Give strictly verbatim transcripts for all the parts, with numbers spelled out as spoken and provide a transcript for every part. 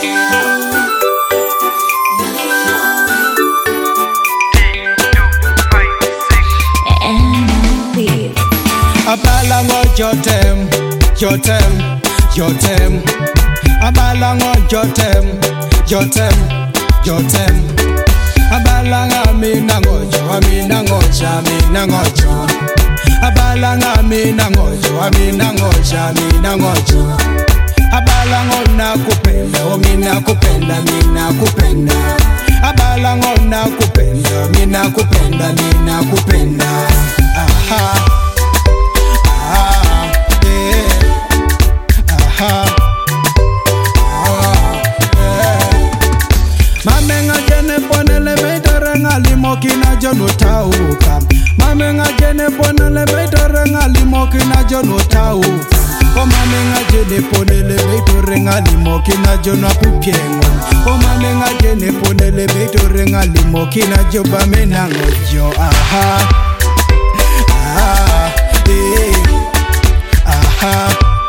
Abalango jotem, jotem, jotem. Abalango jotem, jotem, jotem. Abalanga mina ngojo, amina ngoja, amina ngojo. Abalanga mina ngojo, amina ngoja, amina ngojo. Abalango nakupenda, oh mina kupenda, mina kupenda. Abalango nakupenda, mina kupenda, mina kupenda. Aha. Ah, yeah. Aha. Ah, yeah. Mamenga jene ponele beitore ngali mokina jono tauka. Mamenga jene ponele beitore ngali mokina jono tauka. O mamenga jene ponele beitore ngali mokina jono pupiengo. O mamenga jene ponele beitore ngali mokina joba menango jo. Aha. Ah, yeah. Aha,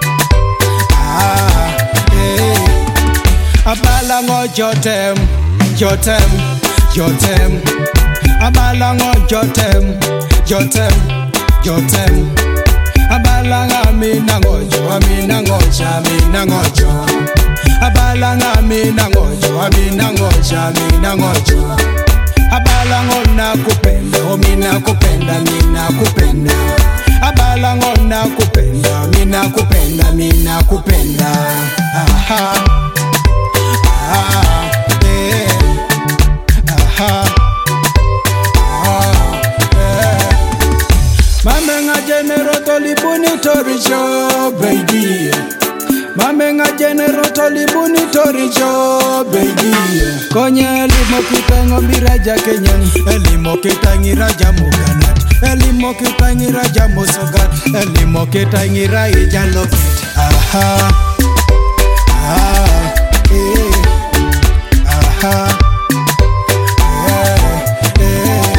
ah, eh. Abalango jotem, jotem, jotem. Abalango jotem, jotem, jotem. Abalanga mina ngojo, amina ngoja, amina ngojo. Abalanga mina ngojo, amina ngoja, amina ngojo. Abalango nakupenda, oh mina kupenda, mina kupenda. Abalango nakupenda, mina kupenda, mina kupenda. Aha, ah, eh, aha, ah, eh. Mamenga genero tolibuni torijo, baby. Mamenga genero tolibuni torijo, baby. Konye limo kitango miraja kenyan, elimo kitangira jamuganat. Elimo kitangira jamusogat, elimo kitangira ijalofet. Aha, ah, eh, aha, eh, eh.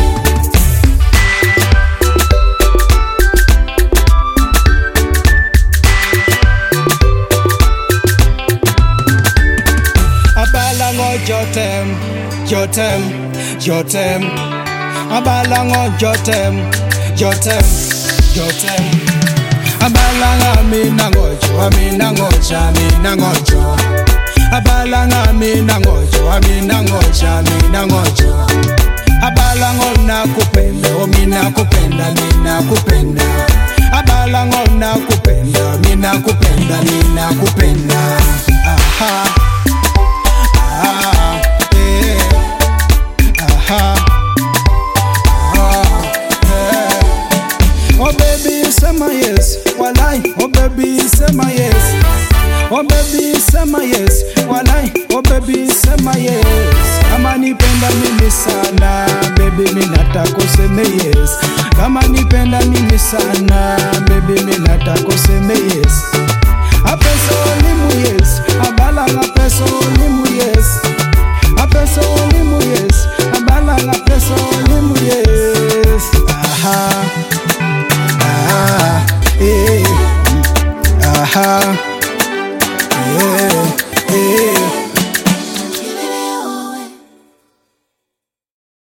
Abalango jotem, jotem, jotem. Abalango jotem, jotem, jotem. Abalanga mina ngojo, amina ngoja, amina ngojo. Abalanga mina ngojo, amina ngoja, amina ngojo. Abalango nakupenda, oh mina kupenda, mina kupenda. Abalango nakupenda, mina kupenda, mina kupenda. Aha, ah, eh, aha. Oh baby, say my yes, walai. Oh baby, say my yes. Oh baby, say my yes, walai. Oh baby, say my yes. Kama nipenda mimi sana, baby mimi nataka useme yes. Kama nipenda mimi sana, baby mimi nataka useme yes. Apeso limu yes, abalanga peso limu yes. Apeso limu yes, abalanga peso limu yes. Aha. Ah, eh, aha.